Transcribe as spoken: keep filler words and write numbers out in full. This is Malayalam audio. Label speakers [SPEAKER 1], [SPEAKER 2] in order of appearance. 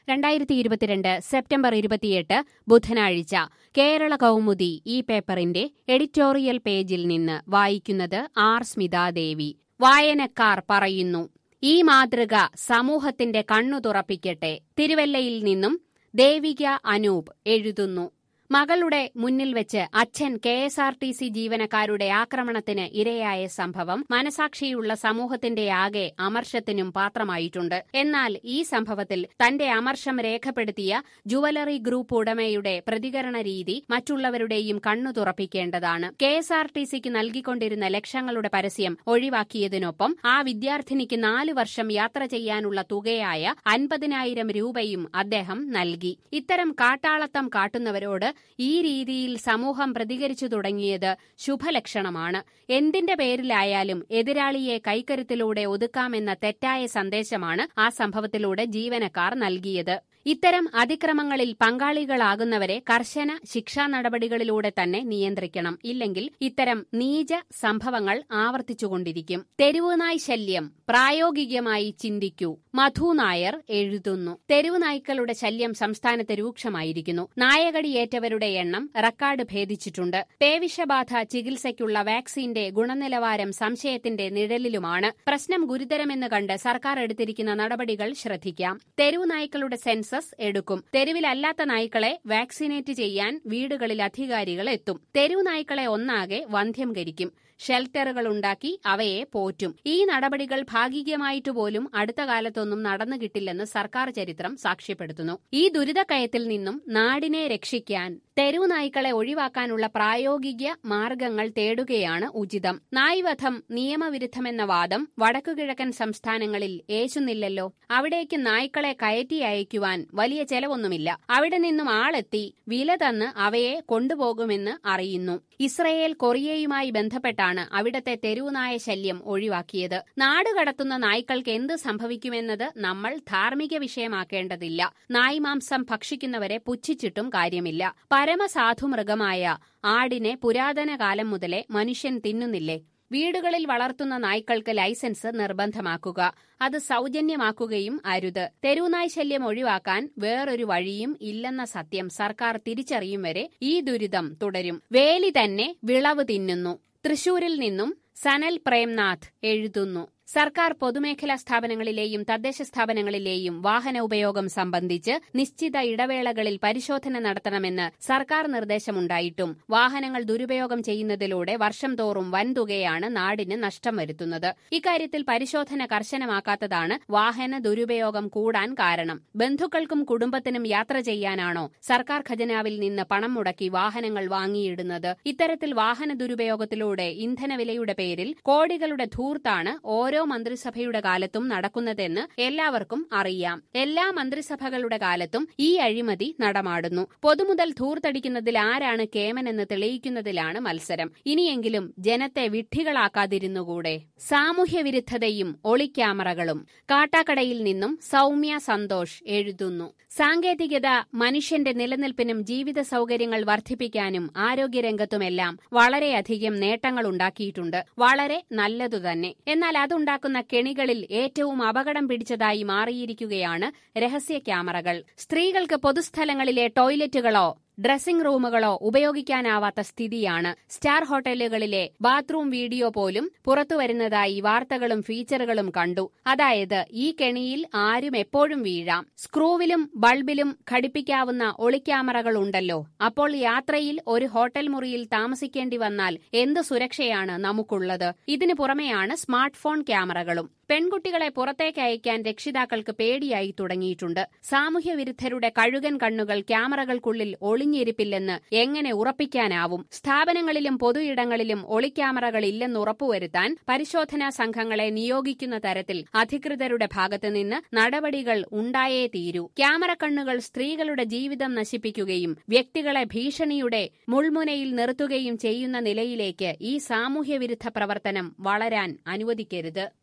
[SPEAKER 1] രണ്ടായിരത്തി ഇരുപത്തിരണ്ട് സെപ്റ്റംബർ ഇരുപത്തിയെട്ട് ബുധനാഴ്ച കേരള കൗമുദി ഈ പേപ്പറിന്റെ എഡിറ്റോറിയൽ പേജിൽ നിന്ന് വായിക്കുന്നത് ആർ സ്മിതാദേവി. വായനക്കാർ പറയുന്നു, ഈ മാതൃക സമൂഹത്തിന്റെ കണ്ണു തുറപ്പിക്കട്ടെ. തിരുവല്ലയിൽ നിന്നും ദേവിക അനൂപ് എഴുതുന്നു. മകളുടെ മുന്നിൽ വെച്ച് അച്ഛൻ K S R T C ജീവനക്കാരുടെ ആക്രമണത്തിന് ഇരയായ സംഭവം മനസാക്ഷിയുള്ള സമൂഹത്തിന്റെ ആകെ അമർഷത്തിനും പാത്രമായിട്ടുണ്ട്. എന്നാൽ ഈ സംഭവത്തിൽ തന്റെ അമർഷം രേഖപ്പെടുത്തിയ ജുവലറി ഗ്രൂപ്പ് ഉടമയുടെ പ്രതികരണ രീതി മറ്റുള്ളവരുടെയും കണ്ണു തുറപ്പിക്കേണ്ടതാണ്. കെ എസ് ആർ ടി സിക്ക് നൽകിക്കൊണ്ടിരുന്ന ലക്ഷങ്ങളുടെ പരസ്യം ഒഴിവാക്കിയതിനൊപ്പം ആ വിദ്യാർത്ഥിനിക്ക് നാലു വർഷം യാത്ര ചെയ്യാനുള്ള തുകയായ അൻപതിനായിരം രൂപയും അദ്ദേഹം നൽകി. ഇത്തരം കാട്ടാളത്തം കാട്ടുന്നവരോട് ഈ രീതിയിൽ സമൂഹം പ്രതികരിച്ചു തുടങ്ങിയത് ശുഭലക്ഷണമാണ്. എന്തിന്റെ പേരിലായാലും എതിരാളിയെ കൈക്കരുത്തിലൂടെ ഒതുക്കാമെന്ന തെറ്റായ സന്ദേശമാണ് ആ സംഭവത്തിലൂടെ ജീവനക്കാർ നൽകിയത്. ഇത്തരം അതിക്രമങ്ങളിൽ പങ്കാളികളാകുന്നവരെ കർശന ശിക്ഷാ നടപടികളിലൂടെ തന്നെ നിയന്ത്രിക്കണം. ഇല്ലെങ്കിൽ ഇത്തരം നീച സംഭവങ്ങൾ ആവർത്തിച്ചുകൊണ്ടിരിക്കും. തെരുവുനായ് ശല്യം പ്രായോഗികമായി ചിന്തിക്കൂ. മധു നായർ എഴുതുന്നു. തെരുവുനായ്ക്കളുടെ ശല്യം സംസ്ഥാനത്ത് രൂക്ഷമായിരിക്കുന്നു. നായകടിയേറ്റവരുടെ എണ്ണം റെക്കോർഡ് ഭേദിച്ചിട്ടുണ്ട്. പേവിഷബാധ ചികിത്സയ്ക്കുള്ള വാക്സിന്റെ ഗുണനിലവാരം സംശയത്തിന്റെ നിഴലിലുമാണ്. പ്രശ്നം ഗുരുതരമെന്ന് കണ്ട് സർക്കാർ എടുത്തിരിക്കുന്ന നടപടികൾ ശ്രദ്ധിക്കാം. തെരുവുനായ്ക്കളുടെ സെൻസസ് എടുക്കും. തെരുവിലല്ലാത്ത നായ്ക്കളെ വാക്സിനേറ്റ് ചെയ്യാൻ വീടുകളിൽ അധികാരികൾ എത്തും. തെരുവുനായ്ക്കളെ ഒന്നാകെ വന്ധ്യംകരിക്കും. ഷെൽട്ടറുകളുണ്ടാക്കി അവയെ പോറ്റും. ഈ നടപടികൾ ഭാഗികമായിട്ടുപോലും അടുത്ത കാലത്തൊന്നും നടന്നു കിട്ടില്ലെന്ന് സർക്കാർ ചരിത്രം സാക്ഷ്യപ്പെടുത്തുന്നു. ഈ ദുരിതക്കയത്തിൽ നിന്നും നാടിനെ രക്ഷിക്കാൻ തെരുവുനായ്ക്കളെ ഒഴിവാക്കാനുള്ള പ്രായോഗിക മാർഗങ്ങൾ തേടുകയാണ് ഉചിതം. നായ്വധം നിയമവിരുദ്ധമെന്ന വാദം വടക്കുകിഴക്കൻ സംസ്ഥാനങ്ങളിൽ ഏശുന്നില്ലല്ലോ. അവിടേക്ക് നായ്ക്കളെ കയറ്റി അയക്കുവാൻ വലിയ ചെലവൊന്നുമില്ല. അവിടെ നിന്നും ആളെത്തി വില തന്ന് അവയെ കൊണ്ടുപോകുമെന്ന് അറിയുന്നു. ഇസ്രയേൽ കൊറിയയുമായി ബന്ധപ്പെട്ടാണ് അവിടത്തെ തെരുവുനായ ശല്യം ഒഴിവാക്കിയത്. നാടുകടത്തുന്ന നായ്ക്കൾക്ക് എന്ത് സംഭവിക്കുമെന്നത് നമ്മൾ ധാർമ്മിക വിഷയമാക്കേണ്ടതില്ല. നായ്മാംസം ഭക്ഷിക്കുന്നവരെ പുച്ഛിച്ചിട്ടും കാര്യമില്ല. പരമസാധു മൃഗമായ ആടിനെ പുരാതന കാലം മുതലേ മനുഷ്യൻ തിന്നുന്നില്ലേ? വീടുകളിൽ വളർത്തുന്ന നായ്ക്കൾക്ക് ലൈസൻസ് നിർബന്ധമാക്കുക. അത് സൗജന്യമാക്കുകയും അരുത്. തെരുവുനായ് ശല്യം ഒഴിവാക്കാൻ വേറൊരു വഴിയും ഇല്ലെന്ന സത്യം സർക്കാർ തിരിച്ചറിയും വരെ ഈ ദുരിതം തുടരും. വേലി തന്നെ വിളവ് തിന്നുന്നു. തൃശൂരിൽ നിന്നും സനൽ പ്രേംനാഥ് എഴുതുന്നു. സർക്കാർ പൊതുമേഖലാ സ്ഥാപനങ്ങളിലെയും തദ്ദേശ സ്ഥാപനങ്ങളിലെയും വാഹന ഉപയോഗം സംബന്ധിച്ച് നിശ്ചിത ഇടവേളകളിൽ പരിശോധന നടത്തണമെന്ന് സർക്കാർ നിർദ്ദേശമുണ്ടായിട്ടും വാഹനങ്ങൾ ദുരുപയോഗം ചെയ്യുന്നതിലൂടെ വർഷം തോറും വൻതുകയാണ് നാടിന് നഷ്ടം വരുത്തുന്നത്. ഇക്കാര്യത്തിൽ പരിശോധന കർശനമാക്കാത്തതാണ് വാഹന ദുരുപയോഗം കൂടാൻ കാരണം. ബന്ധുക്കൾക്കും കുടുംബത്തിനും യാത്ര ചെയ്യാനാണോ സർക്കാർ ഖജനാവിൽ നിന്ന് പണം മുടക്കി വാഹനങ്ങൾ വാങ്ങിയിടുന്നത്? ഇത്തരത്തിൽ വാഹന ദുരുപയോഗത്തിലൂടെ ഇന്ധനവിലയുടെ പേരിൽ കോടികളുടെ ധൂർത്താണ് ഓരോ മന്ത്രിസഭയുടെ കാലത്തും നടക്കുന്നതെന്ന് എല്ലാവർക്കും അറിയാം. എല്ലാ മന്ത്രിസഭകളുടെ കാലത്തും ഈ അഴിമതി നടമാടുന്നു. പൊതുമുതൽ ധൂർത്തടിക്കുന്നതിൽ ആരാണ് കേമനെന്ന് തെളിയിക്കുന്നതിലാണ് മത്സരം. ഇനിയെങ്കിലും ജനത്തെ വിഡ്ഢികളാക്കാതിരുന്നുകൂടെ? സാമൂഹ്യവിരുദ്ധതയും ഒളിക്യാമറകളും. കാട്ടാക്കടയിൽ നിന്നും സൗമ്യ സന്തോഷ് എഴുതുന്നു. സാങ്കേതികത മനുഷ്യന്റെ നിലനിൽപ്പിനും ജീവിത സൗകര്യങ്ങൾ വർദ്ധിപ്പിക്കാനും ആരോഗ്യരംഗത്തുമെല്ലാം വളരെയധികം നേട്ടങ്ങളുണ്ടാക്കിയിട്ടുണ്ട്. വളരെ നല്ലതുതന്നെ. എന്നാൽ അതുണ്ടാക്കുന്ന കെണികളിൽ ഏറ്റവും അപകടം പിടിച്ചതായി മാറിയിരിക്കുകയാണ് രഹസ്യ ക്യാമറകൾ. സ്ത്രീകൾക്ക് പൊതുസ്ഥലങ്ങളിലെ ടോയ്ലറ്റുകളോ ഡ്രസ്സിംഗ് റൂമുകളോ ഉപയോഗിക്കാനാവാത്ത സ്ഥിതിയാണ്. സ്റ്റാർ ഹോട്ടലുകളിലെ ബാത്റൂം വീഡിയോ പോലും പുറത്തുവരുന്നതായി വാർത്തകളും ഫീച്ചറുകളും കണ്ടു. അതായത് ഈ കെണിയിൽ ആരും എപ്പോഴും വീഴാം. സ്ക്രൂവിലും ബൾബിലും ഘടിപ്പിക്കാവുന്ന ഒളിക്യാമറകൾ ഉണ്ടല്ലോ. അപ്പോൾ യാത്രയിൽ ഒരു ഹോട്ടൽ മുറിയിൽ താമസിക്കേണ്ടി വന്നാൽ എന്ത് സുരക്ഷയാണ് നമുക്കുള്ളത്? ഇതിനു പുറമെയാണ് സ്മാർട്ട് ഫോൺ ക്യാമറകളും. പെൺകുട്ടികളെ പുറത്തേക്ക് അയക്കാൻ രക്ഷിതാക്കൾക്ക് പേടിയായി തുടങ്ങിയിട്ടുണ്ട്. സാമൂഹ്യവിരുദ്ധരുടെ കഴുകൻ കണ്ണുകൾ ക്യാമറകൾക്കുള്ളിൽ ഒളിഞ്ഞിരിപ്പില്ലെന്ന് എങ്ങനെ ഉറപ്പിക്കാനാവും? സ്ഥാപനങ്ങളിലും പൊതുയിടങ്ങളിലും ഒളിക്യാമറകൾ ഇല്ലെന്ന് ഉറപ്പുവരുത്താൻ പരിശോധനാ സംഘങ്ങളെ നിയോഗിക്കുന്ന തരത്തിൽ അധികൃതരുടെ ഭാഗത്തുനിന്ന് നടപടികൾ ഉണ്ടായേ തീരൂ. ക്യാമറ കണ്ണുകൾ സ്ത്രീകളുടെ ജീവിതം നശിപ്പിക്കുകയും വ്യക്തികളെ ഭീഷണിയുടെ മുൾമുനയിൽ നിർത്തുകയും ചെയ്യുന്ന നിലയിലേക്ക് ഈ സാമൂഹ്യവിരുദ്ധ പ്രവർത്തനം വളരാൻ അനുവദിക്കരുത്.